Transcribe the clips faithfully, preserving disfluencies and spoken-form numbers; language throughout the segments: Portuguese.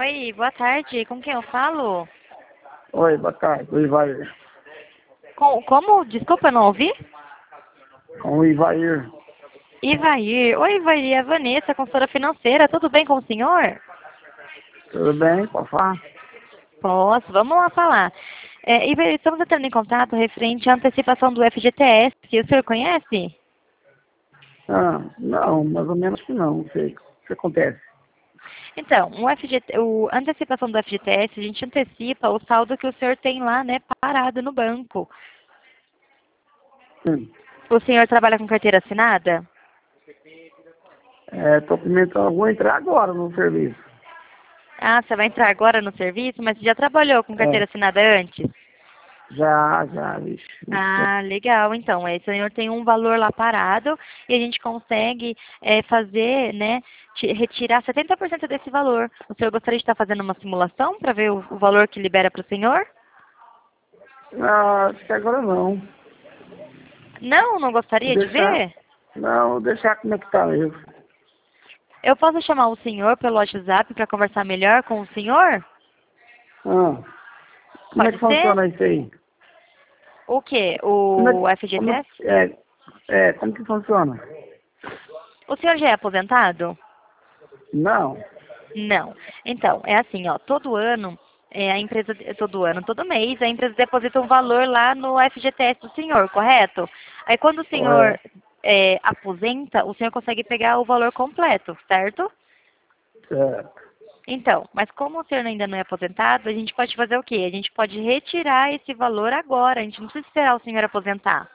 Oi, boa tarde. Com quem eu falo? Oi, boa tarde. O Ivair. Com, como? Desculpa, eu não ouvi? Com o Ivair. Ivair. Oi, Ivair. É a Vanessa, consultora financeira. Tudo bem com o senhor? Tudo bem? Pode falar? Posso. Vamos lá falar. É, Ivair, estamos entrando em contato referente à antecipação do F G T S. O senhor conhece? Ah, não, mais ou menos que não. Não sei o que acontece. Então, o F G T, o, a antecipação do F G T S, a gente antecipa o saldo que o senhor tem lá, né, parado no banco. Hum. O senhor trabalha com carteira assinada? É, tô pimentando, vou entrar agora no serviço. Ah, você vai entrar agora no serviço, mas você já trabalhou com carteira É, assinada antes? já, já, vixe, muito tempo. Ah, legal. Então, é, o senhor tem um valor lá parado e a gente consegue é, fazer, né, ti- retirar setenta por cento desse valor. O senhor gostaria de estar fazendo uma simulação para ver o, o valor que libera para o senhor? Não, acho que agora não. Não, não Vou gostaria de deixar, ver? não, vou deixar como é que tá mesmo. Eu posso chamar o senhor pelo WhatsApp para conversar melhor com o senhor? Ah, como é Pode que ser? funciona isso aí? O quê? Como é, O como é, F G T S? é, é, como que funciona? O senhor já é aposentado? Não. Não. Então, é assim, ó, todo ano, é, a empresa, todo ano, todo mês, a empresa deposita um valor lá no F G T S do senhor, correto? Aí quando o senhor Correto. é, aposenta, o senhor consegue pegar o valor completo, certo? Certo. Então, mas como o senhor ainda não é aposentado, a gente pode fazer o quê? A gente pode retirar esse valor agora, a gente não precisa esperar o senhor aposentar.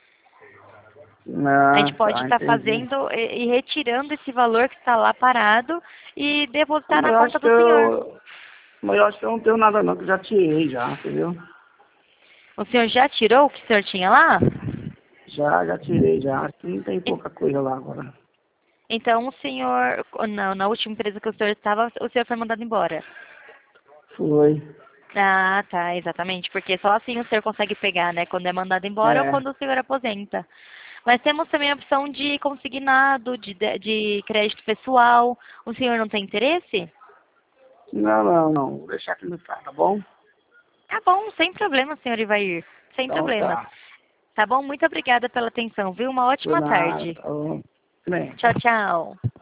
A Ah, gente pode tá, estar entendi. fazendo e, e retirando esse valor que está lá parado e depositar Mas na eu conta acho que do senhor. eu, mas eu acho que eu não tenho nada não, que eu já tirei já, entendeu? O senhor já tirou o que o senhor tinha lá? Já, já tirei já. Acho que não tem pouca coisa lá agora. Então, o senhor, não, na última empresa que o senhor estava, o senhor foi mandado embora. Foi. Ah, tá, exatamente, porque só assim o senhor consegue pegar, né, quando é mandado embora ou É. quando o senhor aposenta. Mas temos também a opção de consignado, de, de de crédito pessoal. O senhor não tem interesse? Não, não, não. Vou deixar aqui no carro, tá bom? Tá bom, sem problema, senhor Ivair. Sem Então problemas. tá. Tá bom? Muito obrigada pela atenção, viu? Uma Por ótima nada, tarde. tá bom. Bem. Tchau, tchau.